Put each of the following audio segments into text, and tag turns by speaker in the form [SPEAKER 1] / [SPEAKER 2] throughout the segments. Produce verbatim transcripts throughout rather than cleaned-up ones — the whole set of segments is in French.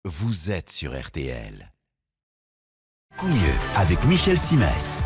[SPEAKER 1] Vous êtes sur R T L. Coup mieux avec Michel Simès.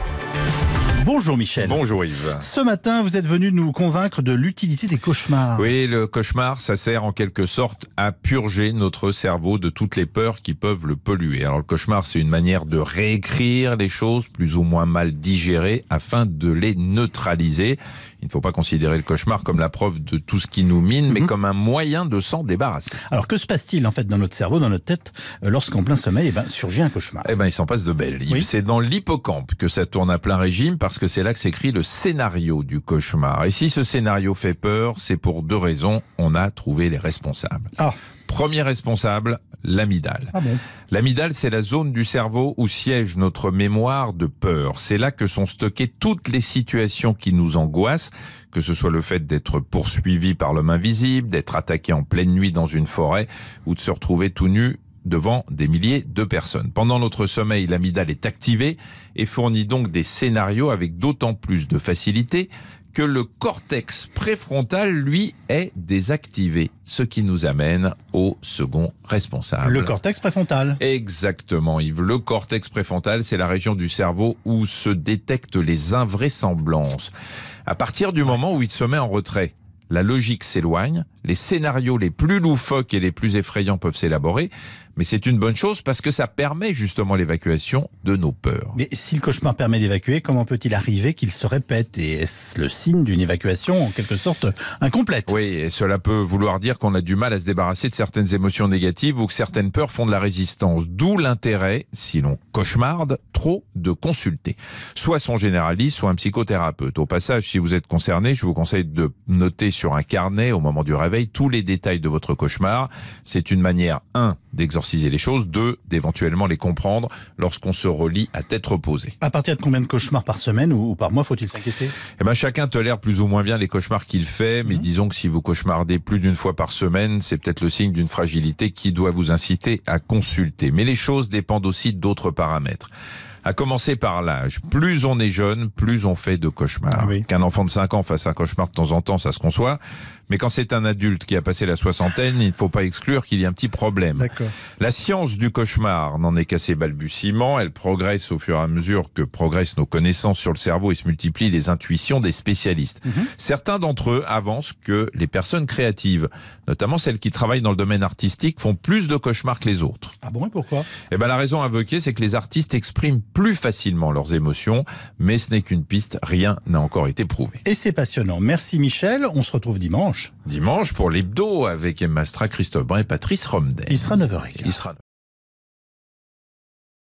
[SPEAKER 2] Bonjour Michel.
[SPEAKER 3] Bonjour Yves.
[SPEAKER 2] Ce matin, vous êtes venu nous convaincre de l'utilité des cauchemars.
[SPEAKER 3] Oui, le cauchemar, ça sert en quelque sorte à purger notre cerveau de toutes les peurs qui peuvent le polluer. Alors le cauchemar, c'est une manière de réécrire les choses plus ou moins mal digérées afin de les neutraliser. Il ne faut pas considérer le cauchemar comme la preuve de tout ce qui nous mine, mm-hmm. mais comme un moyen de s'en débarrasser.
[SPEAKER 2] Alors que se passe-t-il en fait dans notre cerveau, dans notre tête, lorsqu'en plein sommeil, eh ben, surgit un cauchemar?
[SPEAKER 3] Eh ben, il s'en passe de belles. Oui. C'est dans l'hippocampe que ça tourne à plein régime parce que c'est là que s'écrit le scénario du cauchemar. Et si ce scénario fait peur, c'est pour deux raisons. On a trouvé les responsables.
[SPEAKER 2] Ah.
[SPEAKER 3] Premier responsable, l'amygdale.
[SPEAKER 2] Ah bon?
[SPEAKER 3] L'amygdale, c'est la zone du cerveau où siège notre mémoire de peur. C'est là que sont stockées toutes les situations qui nous angoissent, que ce soit le fait d'être poursuivi par l'homme invisible, d'être attaqué en pleine nuit dans une forêt ou de se retrouver tout nu devant des milliers de personnes. Pendant notre sommeil, l'amygdale est activée et fournit donc des scénarios avec d'autant plus de facilité que le cortex préfrontal, lui, est désactivé. Ce qui nous amène au second responsable.
[SPEAKER 2] Le cortex préfrontal.
[SPEAKER 3] Exactement, Yves. Le cortex préfrontal, c'est la région du cerveau où se détectent les invraisemblances. À partir du moment où il se met en retrait, la logique s'éloigne, les scénarios les plus loufoques et les plus effrayants peuvent s'élaborer, mais c'est une bonne chose parce que ça permet justement l'évacuation de nos peurs.
[SPEAKER 2] Mais si le cauchemar permet d'évacuer, comment peut-il arriver qu'il se répète? Et est-ce le signe d'une évacuation en quelque sorte incomplète?
[SPEAKER 3] Oui, et cela peut vouloir dire qu'on a du mal à se débarrasser de certaines émotions négatives ou que certaines peurs font de la résistance. D'où l'intérêt, si l'on cauchemarde trop, de consulter soit son généraliste, soit un psychothérapeute. Au passage, si vous êtes concerné, je vous conseille de noter sur un carnet au moment du réveil tous les détails de votre cauchemar. C'est une manière, un, d'exorciser les choses, deux, d'éventuellement les comprendre lorsqu'on se relie à tête reposée.
[SPEAKER 2] À partir de combien de cauchemars par semaine ou par mois faut-il s'inquiéter?
[SPEAKER 3] Eh ben, chacun tolère plus ou moins bien les cauchemars qu'il fait, mais mmh. disons que si vous cauchemardez plus d'une fois par semaine, c'est peut-être le signe d'une fragilité qui doit vous inciter à consulter. Mais les choses dépendent aussi d'autres paramètres. À commencer par l'âge. Plus on est jeune, plus on fait de cauchemars. Ah oui. Qu'un enfant de cinq ans fasse un cauchemar de temps en temps, ça se conçoit. Mais quand c'est un adulte qui a passé la soixantaine, il ne faut pas exclure qu'il y ait un petit problème. La science du cauchemar n'en est qu'à ses balbutiements. Elle progresse au fur et à mesure que progressent nos connaissances sur le cerveau et se multiplient les intuitions des spécialistes. Mm-hmm. Certains d'entre eux avancent que les personnes créatives, notamment celles qui travaillent dans le domaine artistique, font plus de cauchemars que les autres.
[SPEAKER 2] Ah bon, et pourquoi?
[SPEAKER 3] Eh ben, la raison invoquée, c'est que les artistes expriment plus facilement leurs émotions, mais ce n'est qu'une piste, rien n'a encore été prouvé.
[SPEAKER 2] Et c'est passionnant. Merci Michel, on se retrouve dimanche.
[SPEAKER 3] Dimanche pour l'hebdo avec Emma Stra, Christophe Brun et Patrice Romden.
[SPEAKER 2] Il sera neuf heures quinze.
[SPEAKER 3] Il sera